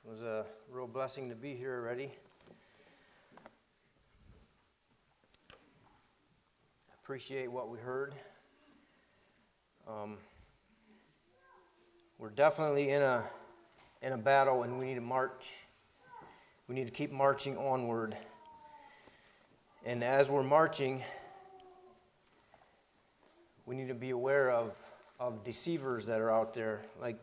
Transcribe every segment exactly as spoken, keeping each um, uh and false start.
It was a real blessing to be here already. Appreciate what we heard. Um, we're definitely in a in a battle, and we need to march. We need to keep marching onward. And as we're marching, we need to be aware of of deceivers that are out there. Like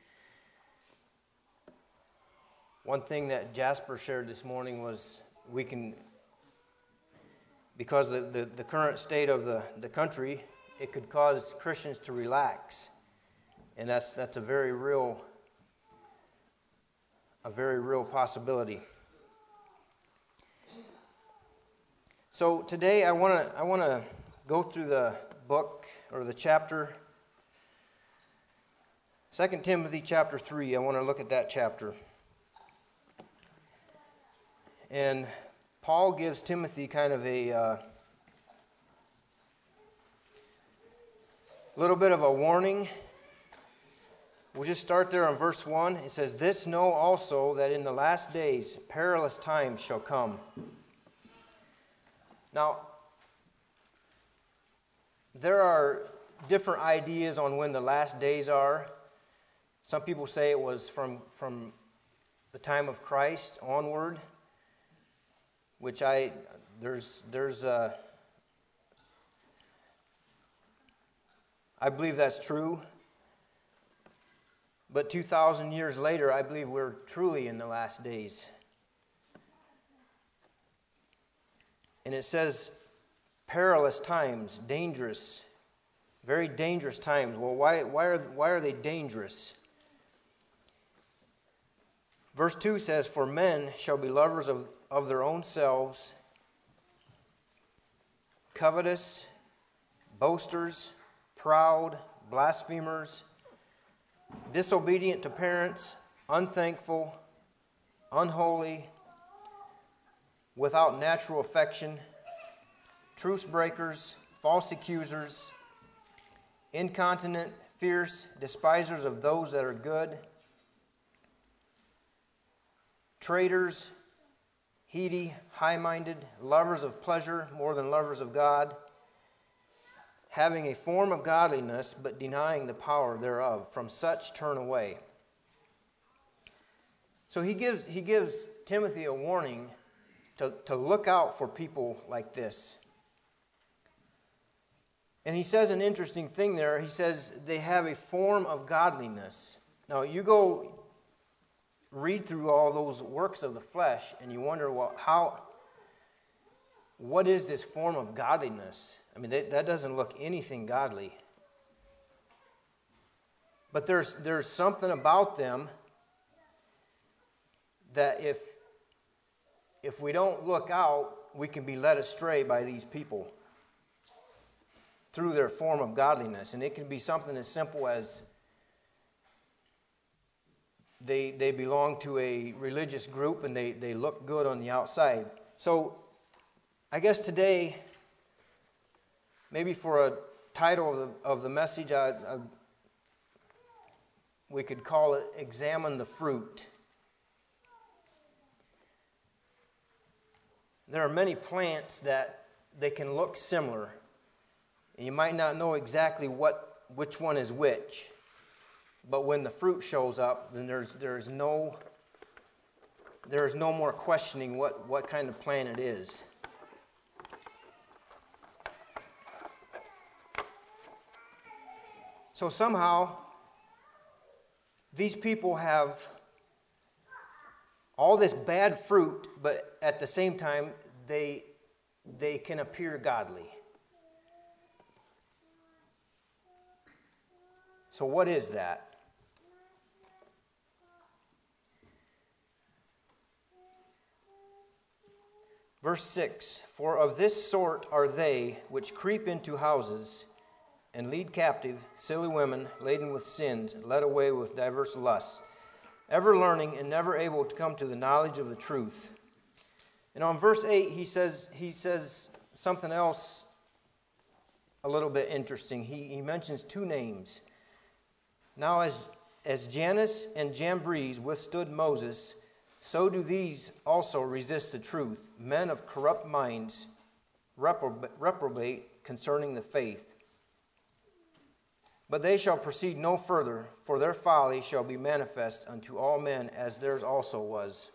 one thing that Jasper shared this morning was we can, because the, the, the current state of the, the country, it could cause Christians to relax. And that's that's a very real a very real possibility. So today I want to I want to go through the book or the chapter, Second Timothy chapter three. I want to look at that chapter. And Paul gives Timothy kind of a uh, little bit of a warning. We'll just start there on verse one. It says, "This know also that in the last days perilous times shall come." Now, there are different ideas on when the last days are. Some people say it was from, from the time of Christ onward, which I, there's, there's, uh, I believe that's true. But two thousand years later, I believe we're truly in the last days. And it says perilous times, dangerous, very dangerous times. Well, why, why, are, why are they dangerous? Verse two says, "For men shall be lovers of, of their own selves, covetous, boasters, proud, blasphemers, disobedient to parents, unthankful, unholy, without natural affection, truce breakers, false accusers, incontinent, fierce, despisers of those that are good, traitors, heady, high-minded, lovers of pleasure more than lovers of God, having a form of godliness, but denying the power thereof. From such turn away." So he gives he gives Timothy a warning to, to look out for people like this. And he says an interesting thing there. He says they have a form of godliness. Now, you go read through all those works of the flesh, and you wonder, well, how, what is this form of godliness? I mean, that, that doesn't look anything godly. But there's there's something about them that if if we don't look out, we can be led astray by these people through their form of godliness. And it can be something as simple as they they belong to a religious group and they, they look good on the outside. So I guess today, maybe for a title of the, of the message, I, I, we could call it "Examine the Fruit." There are many plants that they can look similar, and you might not know exactly what which one is which. But when the fruit shows up, then there's there's no there's no more questioning what, what kind of plant it is. So somehow, these people have all this bad fruit, but at the same time, they, they can appear godly. So what is that? Verse six, "For of this sort are they which creep into houses, and lead captive silly women laden with sins, led away with diverse lusts, ever learning and never able to come to the knowledge of the truth." And on verse eight, he says he says something else a little bit interesting. He, he mentions two names. "Now as as Jannes and Jambres withstood Moses, so do these also resist the truth, men of corrupt minds, reprobate concerning the faith. But they shall proceed no further, for their folly shall be manifest unto all men, as theirs also was.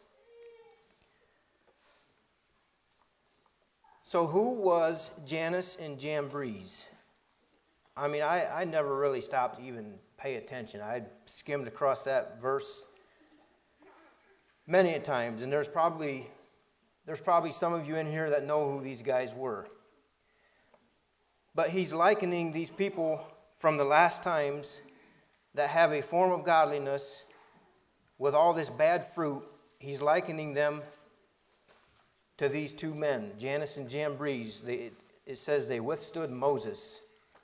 So who was Jannes and Jambres? I mean, I, I never really stopped to even pay attention. I skimmed across that verse many a times, and there's probably there's probably some of you in here that know who these guys were. But he's likening these people from the last times that have a form of godliness with all this bad fruit. He's likening them to these two men, Jannes and Jambres. They, it, it says they withstood Moses.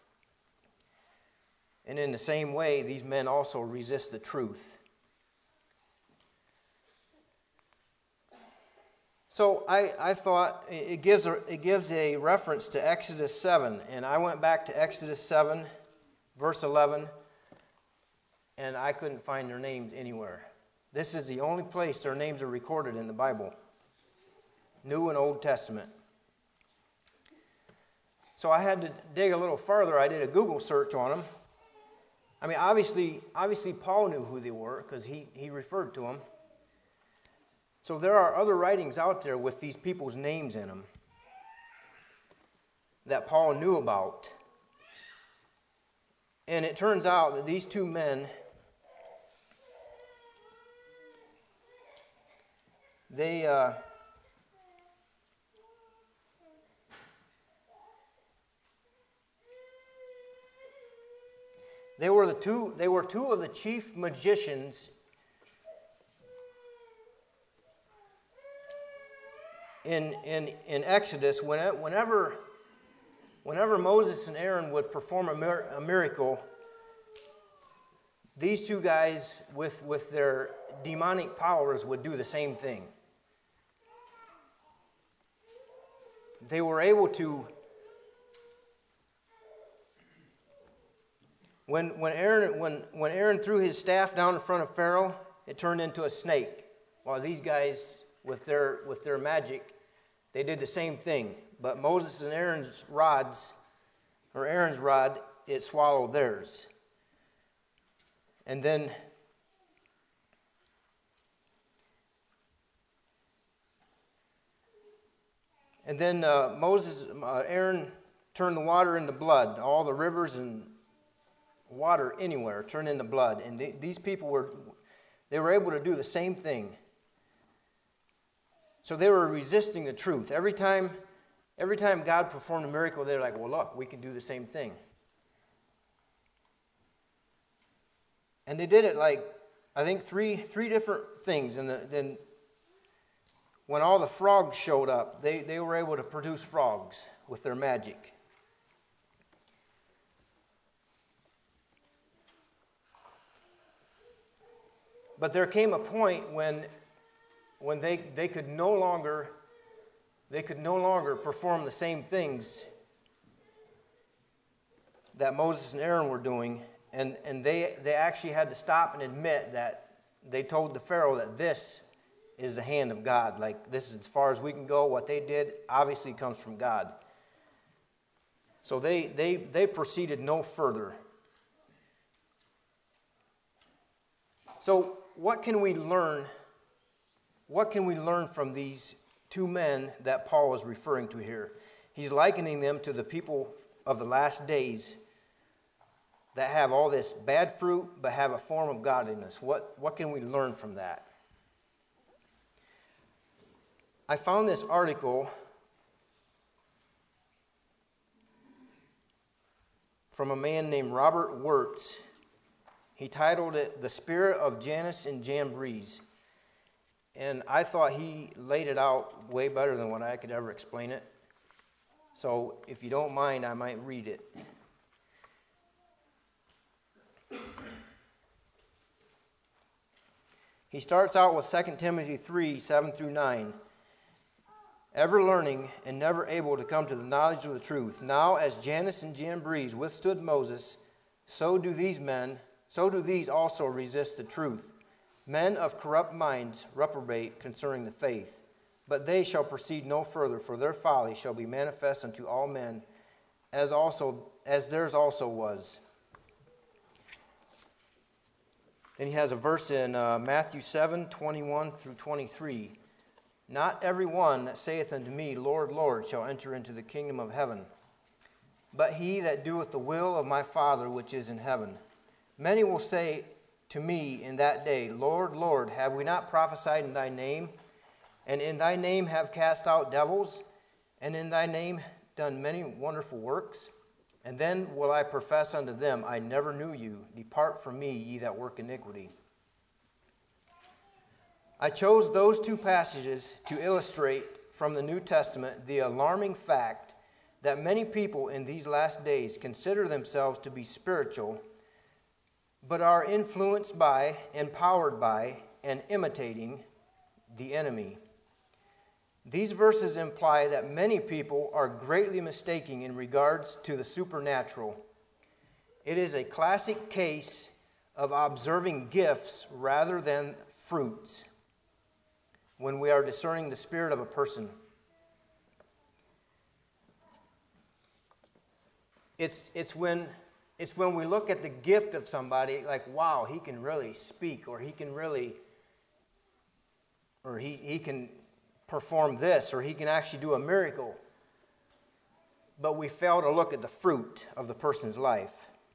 And in the same way, these men also resist the truth. So I, I thought it gives, a, it gives a reference to Exodus seven. And I went back to Exodus seven, verse eleven, and I couldn't find their names anywhere. This is the only place their names are recorded in the Bible, New and Old Testament. So I had to dig a little further. I did a Google search on them. I mean, obviously, obviously Paul knew who they were because he, he referred to them. So there are other writings out there with these people's names in them that Paul knew about. And it turns out that these two men, they... Uh, They were the two. They were two of the chief magicians in in in Exodus. Whenever whenever Moses and Aaron would perform a, mir- a miracle, these two guys with with their demonic powers would do the same thing. They were able to. When, when, Aaron, when, when Aaron threw his staff down in front of Pharaoh, it turned into a snake. While these guys, with their, with their magic, they did the same thing. But Moses and Aaron's rods, or Aaron's rod, it swallowed theirs. And then, and then uh, Moses, uh, Aaron turned the water into blood. All the rivers and water anywhere turned into blood, and th- these people were they were able to do the same thing. So they were resisting the truth. Every time every time God performed a miracle, they're like, well, look, we can do the same thing. And they did it like I think three three different things. And then when all the frogs showed up, they, they were able to produce frogs with their magic. But there came a point when, when they, they could no longer they could no longer perform the same things that Moses and Aaron were doing, and, and they, they actually had to stop and admit that they told the Pharaoh that this is the hand of God. Like, this is as far as we can go. What they did obviously comes from God. So they they they proceeded no further. So what can we learn? What can we learn from these two men that Paul is referring to here? He's likening them to the people of the last days that have all this bad fruit but have a form of godliness. What, what can we learn from that? I found this article from a man named Robert Wirtz. He titled it, "The Spirit of Jannes and Jambres." And I thought he laid it out way better than what I could ever explain it. So if you don't mind, I might read it. He starts out with Second Timothy three, seven through nine. "Ever learning and never able to come to the knowledge of the truth. Now as Jannes and Jambres withstood Moses, so do these men, so do these also resist the truth. Men of corrupt minds reprobate concerning the faith. But they shall proceed no further, for their folly shall be manifest unto all men, as also as theirs also was. Then he has a verse in uh, Matthew seven, twenty-one through twenty-three. Not every one that saith unto me, Lord, Lord, shall enter into the kingdom of heaven, but he that doeth the will of my Father which is in heaven. Many will say to me in that day, Lord, Lord, have we not prophesied in thy name? And in thy name have cast out devils? And in thy name done many wonderful works? And then will I profess unto them, I never knew you. Depart from me, ye that work iniquity. I chose those two passages to illustrate from the New Testament the alarming fact that many people in these last days consider themselves to be spiritual, but are influenced by, empowered by, and imitating the enemy. These verses imply that many people are greatly mistaken in regards to the supernatural. It is a classic case of observing gifts rather than fruits when we are discerning the spirit of a person. It's, it's, when, it's when we look at the gift of somebody, like, wow, he can really speak, or he can really, or he, he can perform this, or he can actually do a miracle. But we fail to look at the fruit of the person's life.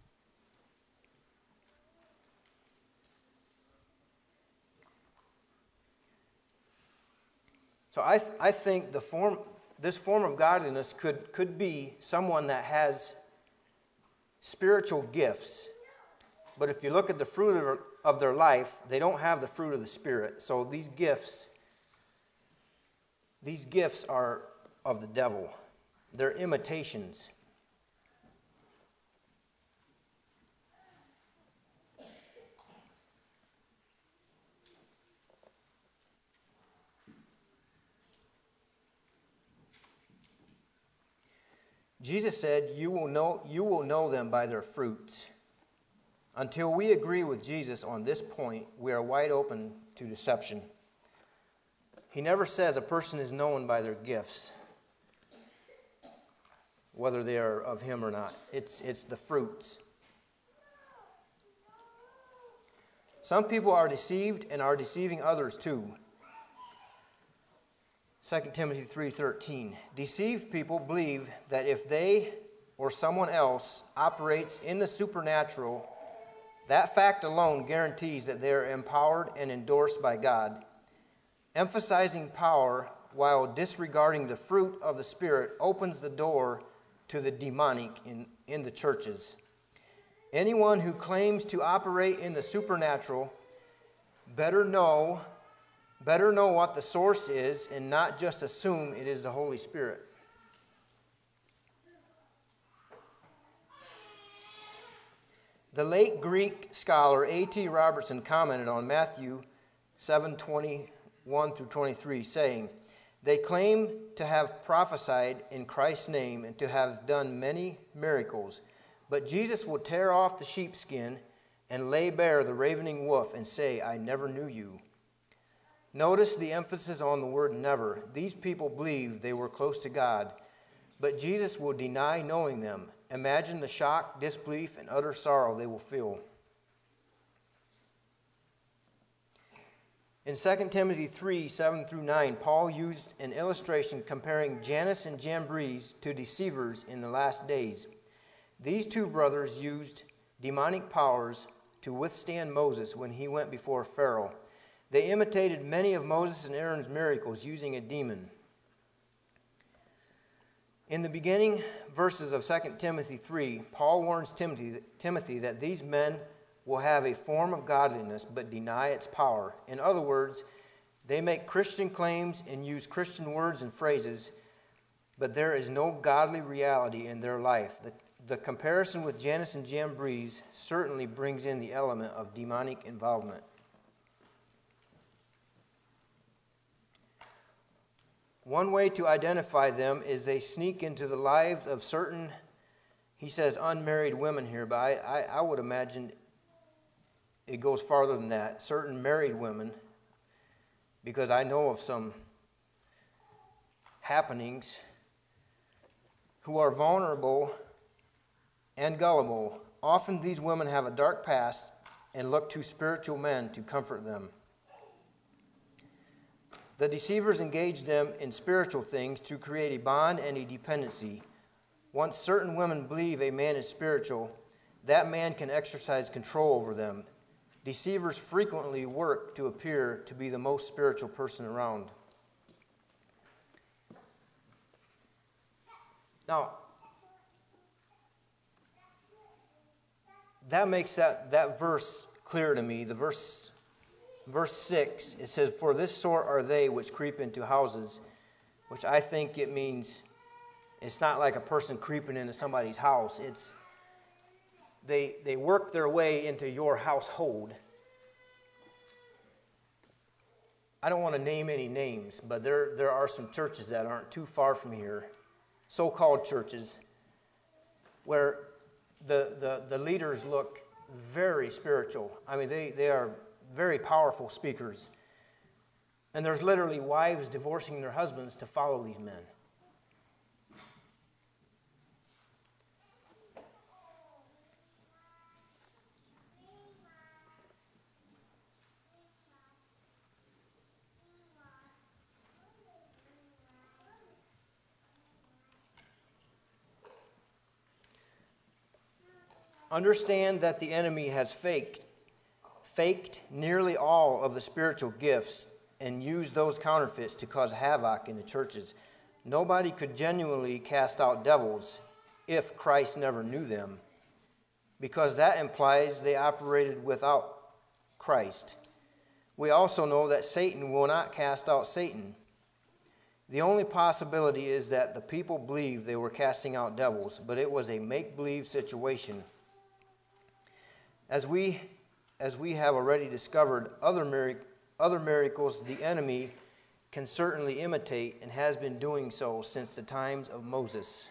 So I, th- I think the form, this form of godliness could, could be someone that has spiritual gifts. But if you look at the fruit of, of their life, they don't have the fruit of the Spirit. So these gifts, these gifts are of the devil. They're imitations. Jesus said, you will know, you will know them by their fruits. Until we agree with Jesus on this point, we are wide open to deception. He never says a person is known by their gifts, whether they are of him or not. It's, it's the fruits. Some people are deceived and are deceiving others too. Second Timothy three thirteen. Deceived people believe that if they or someone else operates in the supernatural, that fact alone guarantees that they are empowered and endorsed by God. Emphasizing power while disregarding the fruit of the Spirit opens the door to the demonic in, in the churches. Anyone who claims to operate in the supernatural better know Better know what the source is and not just assume it is the Holy Spirit. The late Greek scholar A T Robertson commented on Matthew seven twenty-one through twenty-three, saying, they claim to have prophesied in Christ's name and to have done many miracles, but Jesus will tear off the sheepskin and lay bare the ravening wolf and say, I never knew you. Notice the emphasis on the word never. These people believed they were close to God, but Jesus will deny knowing them. Imagine the shock, disbelief, and utter sorrow they will feel. In Second Timothy three, seven through nine, Paul used an illustration comparing Jannes and Jambres to deceivers in the last days. These two brothers used demonic powers to withstand Moses when he went before Pharaoh. They imitated many of Moses and Aaron's miracles using a demon. In the beginning verses of Second Timothy three, Paul warns Timothy, Timothy that these men will have a form of godliness but deny its power. In other words, they make Christian claims and use Christian words and phrases, but there is no godly reality in their life. The, the comparison with Jannes and Jambres certainly brings in the element of demonic involvement. One way to identify them is they sneak into the lives of certain, he says unmarried women here, but I, I, I would imagine it goes farther than that. Certain married women, because I know of some happenings, who are vulnerable and gullible. Often these women have a dark past and look to spiritual men to comfort them. The deceivers engage them in spiritual things to create a bond and a dependency. Once certain women believe a man is spiritual, that man can exercise control over them. Deceivers frequently work to appear to be the most spiritual person around. Now, that makes that, that verse clear to me. The verse, verse six, it says, "For this sort are they which creep into houses," which I think it means it's not like a person creeping into somebody's house. It's they they work their way into your household. I don't want to name any names, but there, there are some churches that aren't too far from here, so-called churches, where the, the, the leaders look very spiritual. I mean, they, they are very powerful speakers. And there's literally wives divorcing their husbands to follow these men. Understand that the enemy has faked, faked nearly all of the spiritual gifts and used those counterfeits to cause havoc in the churches. Nobody could genuinely cast out devils if Christ never knew them, because that implies they operated without Christ. We also know that Satan will not cast out Satan. The only possibility is that the people believed they were casting out devils, but it was a make-believe situation. As we, as we have already discovered other, mirac- other miracles, the enemy can certainly imitate and has been doing so since the times of Moses.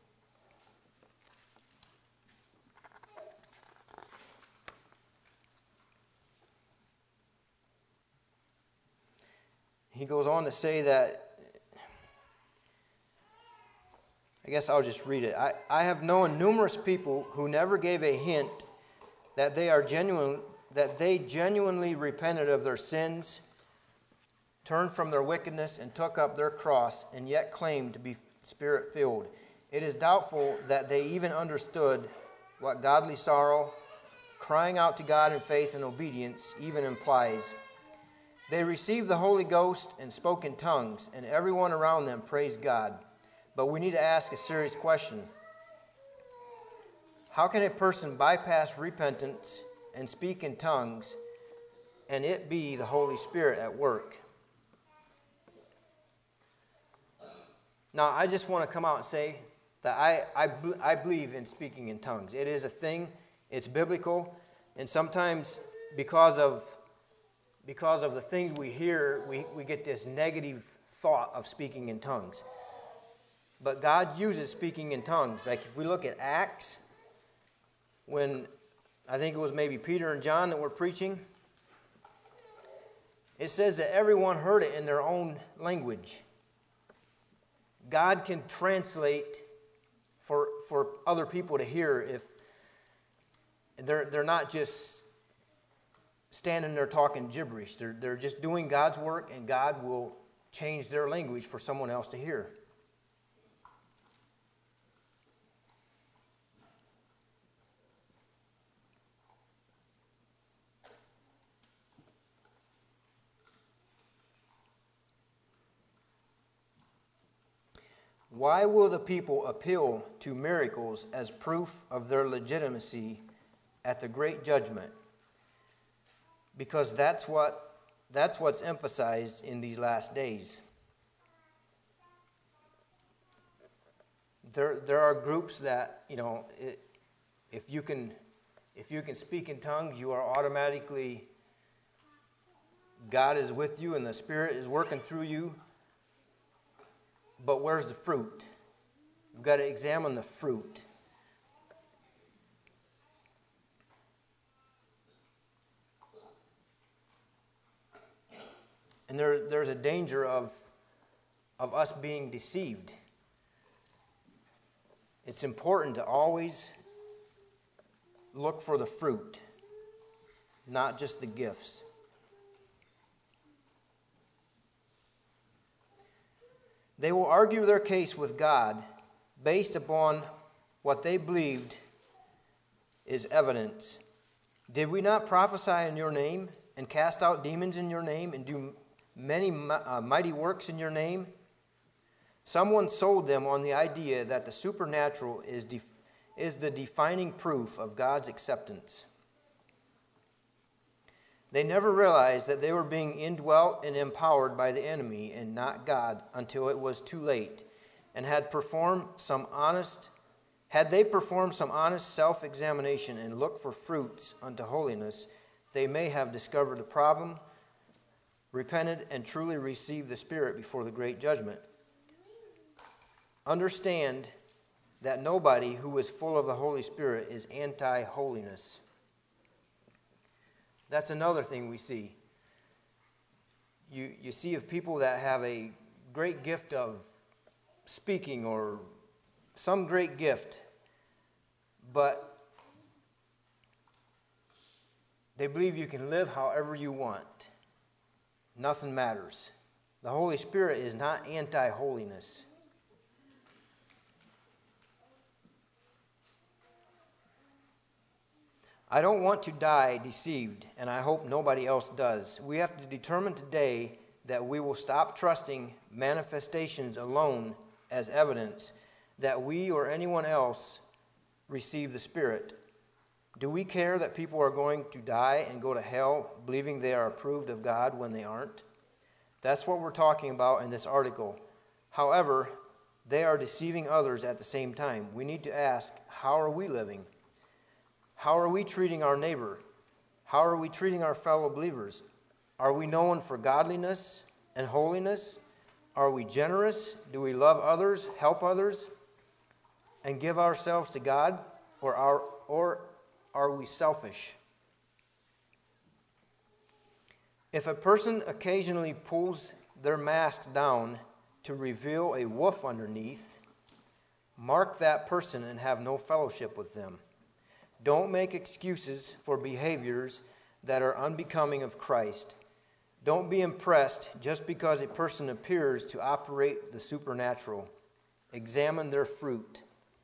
He goes on to say that, I guess I'll just read it. I, I have known numerous people who never gave a hint that they are genuine, that they genuinely repented of their sins, turned from their wickedness, and took up their cross, and yet claimed to be Spirit-filled. It is doubtful that they even understood what godly sorrow, crying out to God in faith and obedience, even implies. They received the Holy Ghost and spoke in tongues, and everyone around them praised God. But we need to ask a serious question. How can a person bypass repentance and speak in tongues and it be the Holy Spirit at work? Now, I just want to come out and say that I, I, I believe in speaking in tongues. It is a thing. It's biblical. And sometimes because of, because of the things we hear, we, we get this negative thought of speaking in tongues. But God uses speaking in tongues. Like if we look at Acts, when I think it was maybe Peter and John that were preaching, it says that everyone heard it in their own language. God can translate for, for other people to hear if they're, they're not just standing there talking gibberish. They're, they're just doing God's work, and God will change their language for someone else to hear. Why will the people appeal to miracles as proof of their legitimacy at the great judgment? Because that's what that's what's emphasized in these last days. There there are groups that, you know, it, if you can if you can speak in tongues, you are automatically, God is with you and the Spirit is working through you. But where's the fruit? We've got to examine the fruit. And there, there's a danger of, of us being deceived. It's important to always look for the fruit, not just the gifts. They will argue their case with God based upon what they believed is evidence. Did we not prophesy in your name and cast out demons in your name and do many uh, mighty works in your name? Someone sold them on the idea that the supernatural is, def- is the defining proof of God's acceptance. They never realized that they were being indwelt and empowered by the enemy and not God until it was too late, and had performed some honest, had they performed some honest self-examination and looked for fruits unto holiness, they may have discovered the problem, repented, and truly received the Spirit before the great judgment. Understand that nobody who is full of the Holy Spirit is anti-holiness. That's another thing we see. You, you see of people that have a great gift of speaking or some great gift, but they believe you can live however you want. Nothing matters. The Holy Spirit is not anti-holiness. I don't want to die deceived, and I hope nobody else does. We have to determine today that we will stop trusting manifestations alone as evidence that we or anyone else receive the Spirit. Do we care that people are going to die and go to hell believing they are approved of God when they aren't? That's what we're talking about in this article. However, they are deceiving others at the same time. We need to ask, how are we living? How are we treating our neighbor? How are we treating our fellow believers? Are we known for godliness and holiness? Are we generous? Do we love others, help others, and give ourselves to God? Or are, or are we selfish? If a person occasionally pulls their mask down to reveal a wolf underneath, mark that person and have no fellowship with them. Don't make excuses for behaviors that are unbecoming of Christ. Don't be impressed just because a person appears to operate the supernatural. Examine their fruit.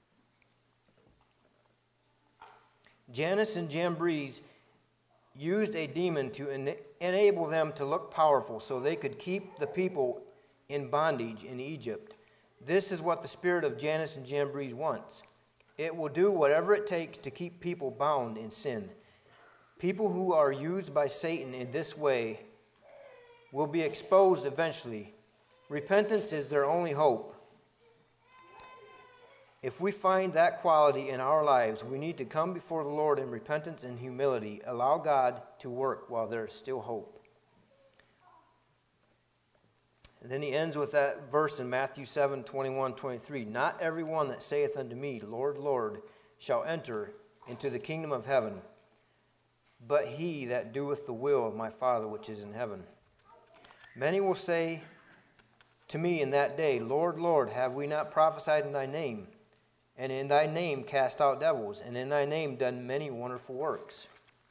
Jannes and Jambres used a demon to en- enable them to look powerful so they could keep the people in bondage in Egypt. This is what the spirit of Jannes and Jambres wants. It will do whatever it takes to keep people bound in sin. People who are used by Satan in this way will be exposed eventually. Repentance is their only hope. If we find that quality in our lives, we need to come before the Lord in repentance and humility. Allow God to work while there is still hope. And then he ends with that verse in Matthew seven, twenty-one, twenty-three. Not everyone that saith unto me, Lord, Lord, shall enter into the kingdom of heaven, but he that doeth the will of my Father which is in heaven. Many will say to me in that day, Lord, Lord, have we not prophesied in thy name? And in thy name cast out devils, and in thy name done many wonderful works.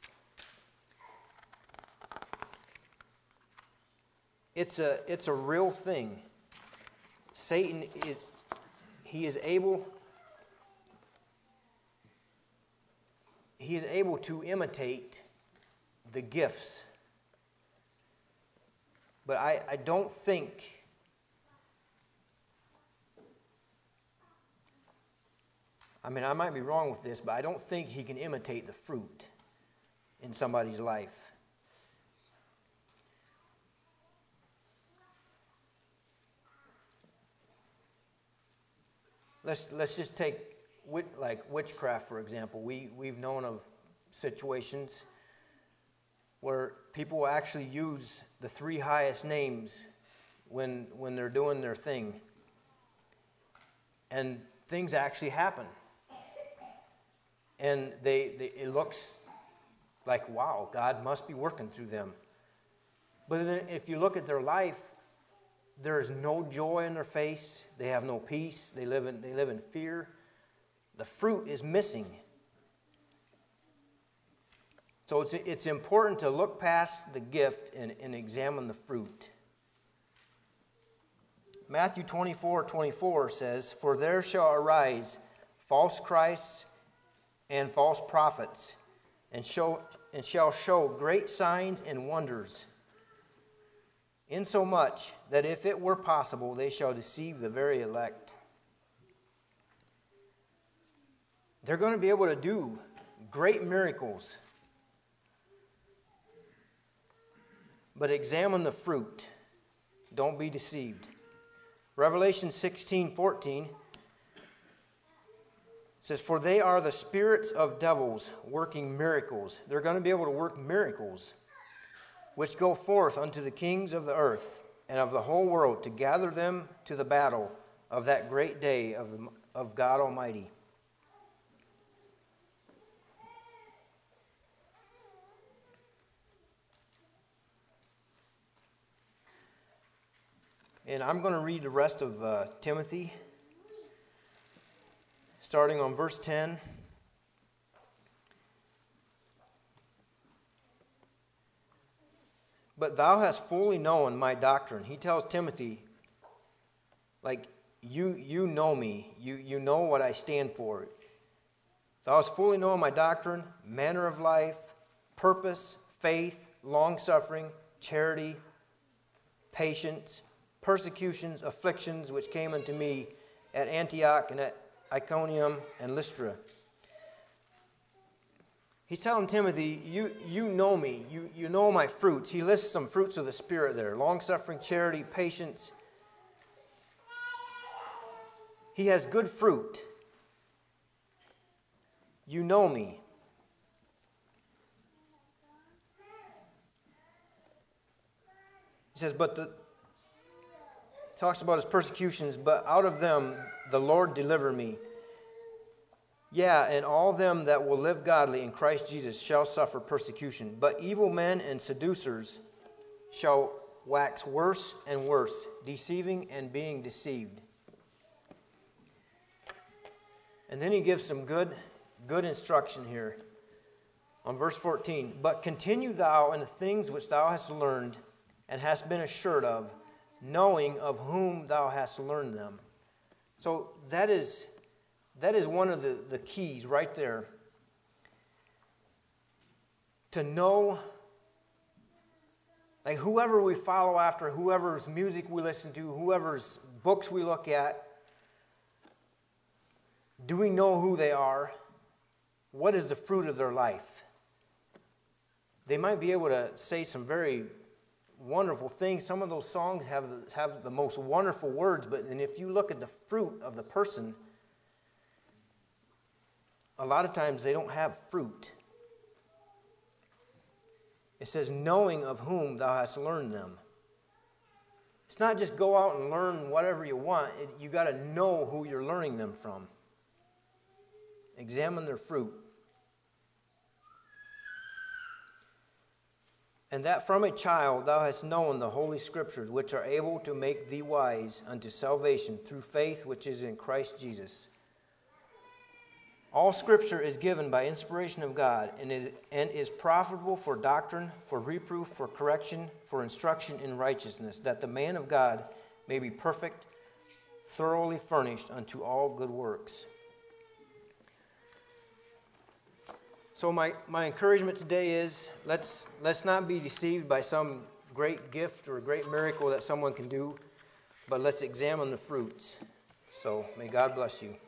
It's a, it's a real thing. Satan, is, he is able, he is able to imitate the gifts. But I, I don't think I mean, I might be wrong with this, but I don't think he can imitate the fruit in somebody's life. Let's let's just take like witchcraft, for example. We, we've known of situations where people will actually use the three highest names when when they're doing their thing. And things actually happen. And they, they it looks like, wow, God must be working through them. But then if you look at their life, there's no joy in their face. They have no peace. They live in, they live in fear. The fruit is missing. So it's, it's important to look past the gift and, and examine the fruit. Matthew twenty-four twenty-four says, "For there shall arise false Christs and false prophets, and, show, and shall show great signs and wonders, insomuch that if it were possible, they shall deceive the very elect." They're going to be able to do great miracles. But examine the fruit. Don't be deceived. Revelation sixteen fourteen says, "For they are the spirits of devils working miracles." They're going to be able to work miracles, "which go forth unto the kings of the earth and of the whole world to gather them to the battle of that great day of, the, of God Almighty." And I'm going to read the rest of uh, Timothy, starting on verse ten. "But thou hast fully known my doctrine." He tells Timothy, like, you you know me. You, you know what I stand for. "Thou hast fully known my doctrine, manner of life, purpose, faith, long-suffering, charity, patience, persecutions, afflictions, which came unto me at Antioch and at Iconium and Lystra." He's telling Timothy, you, you know me. You, you know my fruits. He lists some fruits of the Spirit there. Long-suffering, charity, patience. He has good fruit. You know me. He says, but the... talks about his persecutions, "but out of them the Lord deliver me. Yeah, and all them that will live godly in Christ Jesus shall suffer persecution. But evil men and seducers shall wax worse and worse, deceiving and being deceived." And then he gives some good, good instruction here on verse fourteen. "But continue thou in the things which thou hast learned and hast been assured of, knowing of whom thou hast learned them." So that is, that is one of the, the keys right there. To know, like whoever we follow after, whoever's music we listen to, whoever's books we look at, do we know who they are? What is the fruit of their life? They might be able to say some very wonderful things. Some of those songs have, have the most wonderful words, but and if you look at the fruit of the person, a lot of times they don't have fruit. It says, knowing of whom thou hast learned them. It's not just go out and learn whatever you want. It, you got to know who you're learning them from. Examine their fruit. "And that from a child thou hast known the holy scriptures, which are able to make thee wise unto salvation through faith which is in Christ Jesus. All scripture is given by inspiration of God, and is, and is profitable for doctrine, for reproof, for correction, for instruction in righteousness, that the man of God may be perfect, thoroughly furnished unto all good works." So my, my encouragement today is, let's, let's not be deceived by some great gift or great miracle that someone can do, but let's examine the fruits. So may God bless you.